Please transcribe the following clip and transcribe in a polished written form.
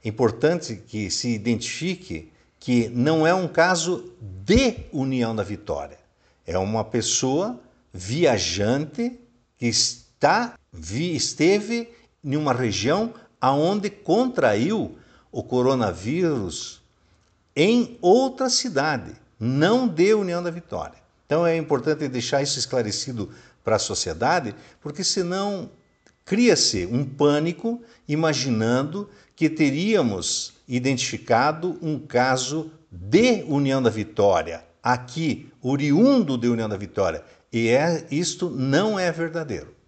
É importante que se identifique que não é um caso de União da Vitória. É uma pessoa viajante que esteve em uma região aonde contraiu o coronavírus em outra cidade, não de União da Vitória. Então é importante deixar isso esclarecido para a sociedade, porque senão cria-se um pânico imaginando que teríamos identificado um caso de União da Vitória, aqui, oriundo de União da Vitória. E isto não é verdadeiro.